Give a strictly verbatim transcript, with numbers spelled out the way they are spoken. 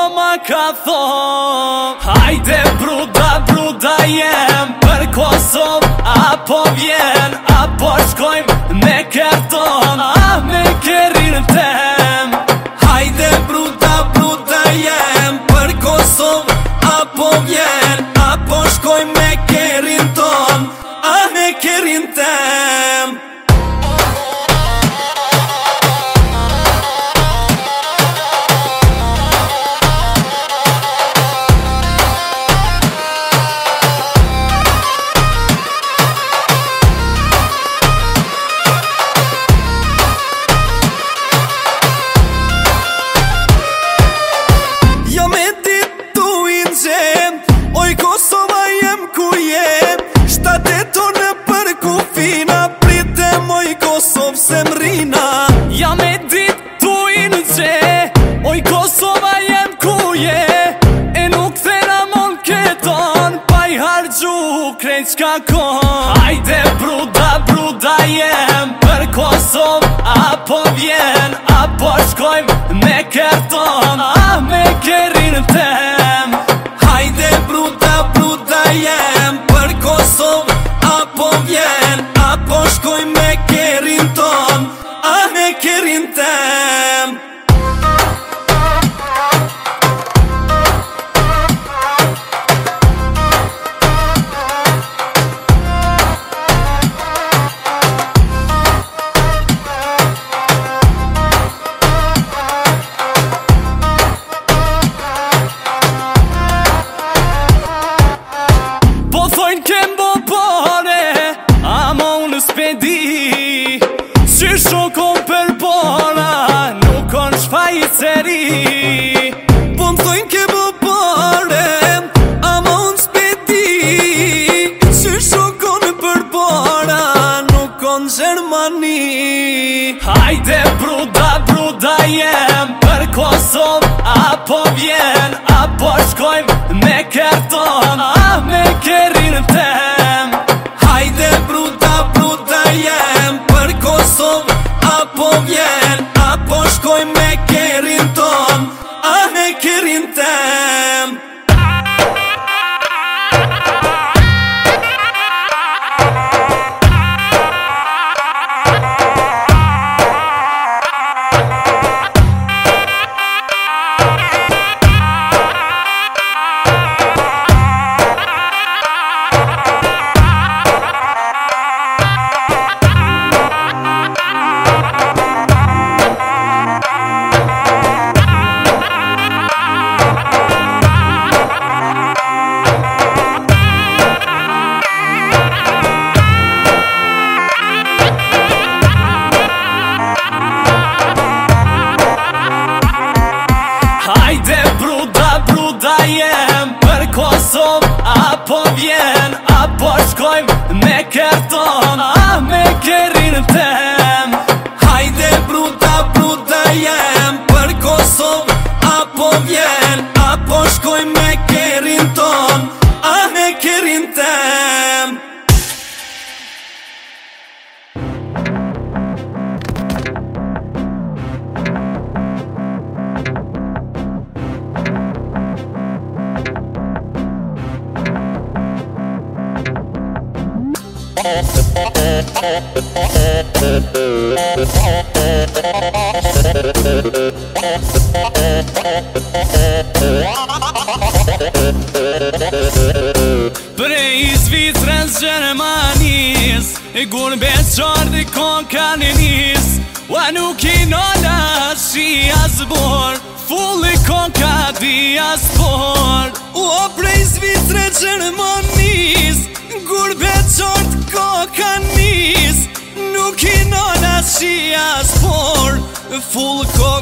ma ka thon hajde bruda, bruda jem për Kosovë, apo vjen, apo shkojm me kerton, a me kerin tem. Hajde bruda, bruda jem për Kosovë, apo vjen, apo shkojm me kerin ton, a me kerin tem. Oj Kosova jem ku jem, shtatet tonë për kufina, pritem oj Kosovë se mrina. Jam e dit tu i në gje, oj Kosova jem ku je, e nuk thena mon keton, pa i hargju krejt qka kon. Hajde bruda, bruda jem për Kosovë, apo vjen, apo shkojm me kerton, a me kerin tem. Hajde bruda, bruda jem për Kosovë, apo vjen, apo shkojm me kerin ton, a me kerin tem. Spedi që shokon për bona, nuk on shfajtëri. Po m'thojnë ke bo pare, ama unë spedi që shokon për bona, nuk on Gjermani. Hajde bruda, bruda jem për Kosovë, apo vjen, apo shkojm me kerton, a me kerin tem. Hajde bruda, bruda jem për Kosovë, apo vjen, apo shkojm me kerin ton, a me kerin tem. Hajde bruda, bruda jem për Kosovë, apo vjen, apo shkojm me kerton, a me kerin tem. Hajde bruda, bruda jem për Kosovë, apo vjen, apo shkojm me kerin ton, a me kerin tem. Prej Zvicrës, Gjermanis, gurbet qardi kokan e nis, ua nuk i nola shi asbor, fulli konka di aspor. Ua prej Zvicrës, Gjermanis, gurbet qardi kokan e nis, nuk i nola shi asbor, full